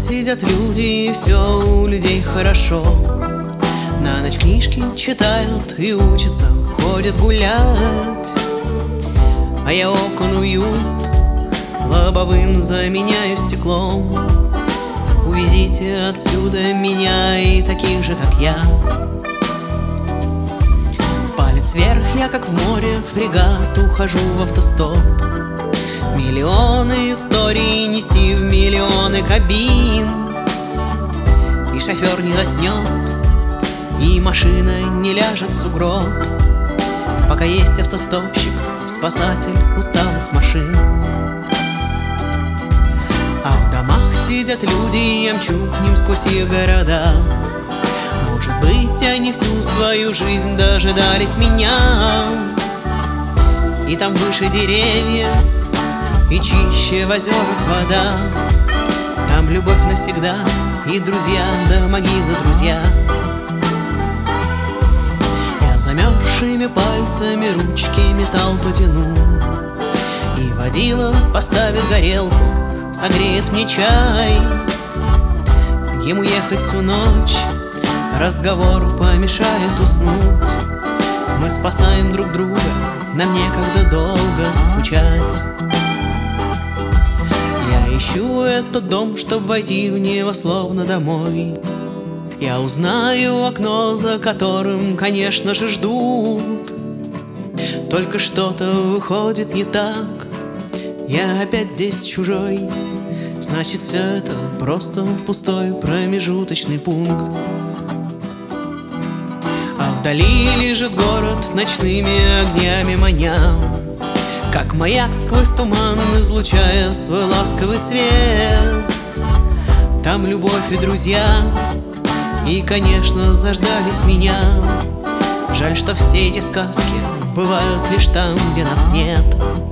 сидят люди, и все у людей хорошо. На ночь книжки читают и учатся, ходят гулять. А я окон уют лобовым заменяю стеклом. Увезите отсюда меня и таких же, как я. Палец вверх, я как в море фрегат, ухожу в автостоп. Миллионы историй нести в миллионы кабин. И шофер не заснет, и машина не ляжет в сугроб, пока есть автостопщик, спасатель усталых машин. А в домах сидят люди, я мчу к ним сквозь их города. Может быть, они всю свою жизнь дожидались меня. И там выше деревья, и чище в озерах вода. Там любовь навсегда, и друзья до могилы друзья. Я замерзшими пальцами ручки металл потяну, и водила поставит горелку, согреет мне чай. Ему ехать всю ночь, разговору помешает уснуть. Мы спасаем друг друга, нам некогда долго скучать. Я ищу этот дом, чтоб войти в него словно домой. Я узнаю окно, за которым, конечно же, ждут. Только что-то выходит не так, я опять здесь чужой. Значит, все это просто пустой промежуточный пункт. А вдали лежит город, ночными огнями маня, как маяк сквозь туман, излучая свой ласковый свет. Там любовь и друзья, и, конечно, заждались меня. Жаль, что все эти сказки бывают лишь там, где нас нет.